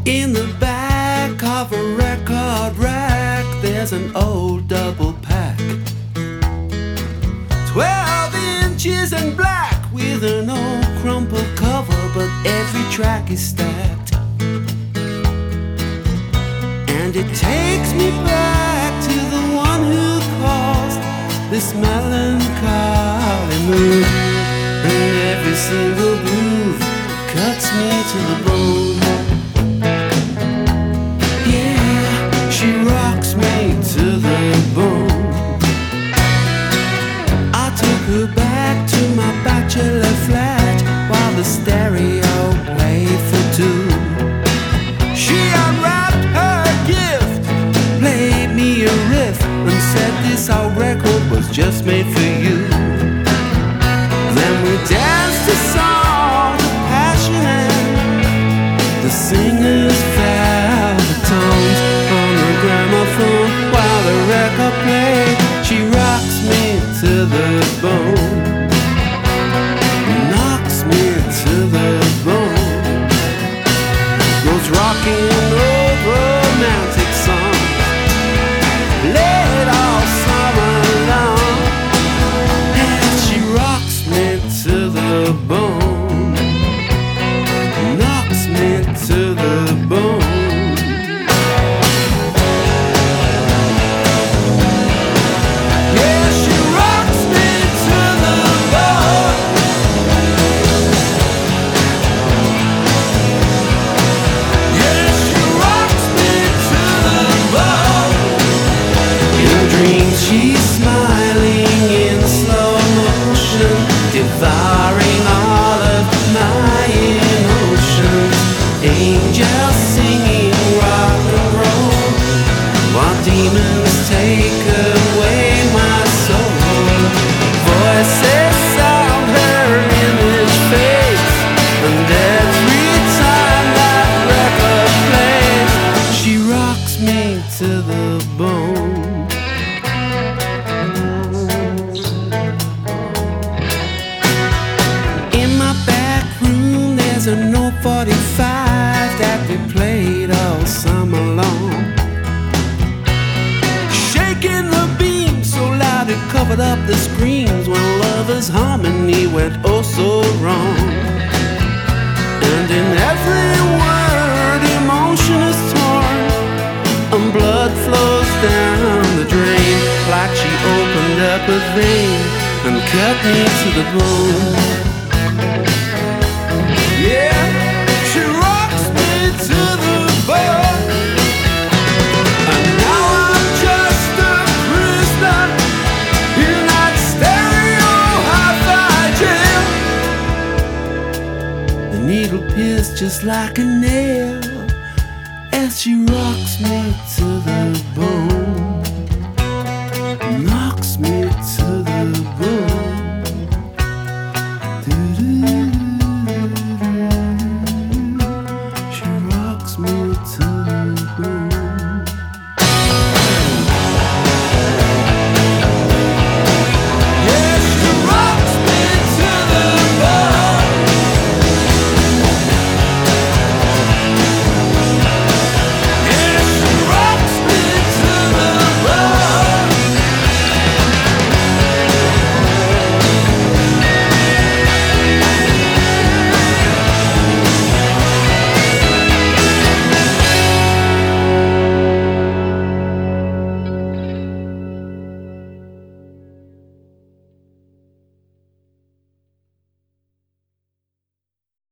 In the back of a record rack, there's an old double pack, 12 inches and black, with an old crumpled cover, but every track is stacked. And it takes me back to the one who caused this melancholy mood, and every single groove cuts me to the bone. Yeah, she rocks me to the bone. I took her back to my bachelor flat while the stereo played for two. She unwrapped her gift, played me a riff, and said this old record was just made for you. Then we danced a song of passion, and the singers fell the tones on the gramophone while the record played. She rocks me to the bone, knocks me to the bone, goes rocking old romantic songs, late all summer long, and she rocks me to the bone, knocks me to the bone. Yeah, she rocks me to the bone. Yeah, she rocks me to the bone. In dreams she's smiling in slow motion, devouring all of my emotions. Angels singing rock and roll, while demons take away my soul. Voices sound her image fades, and every time that record plays, she rocks me to the bone. In my back room there's an old 45 that we played all summer long, shaking the beam so loud it covered up the screams when lovers' harmony went oh so wrong. And in every word emotion is torn, and blood flows down the drain, like she opened up a vein and cut me to the bone. Yeah, she rocks me to the bone. And now I'm just a prisoner in that stereo hi-fi jail. The needle pierced just like a nail as she rocks me to the bone.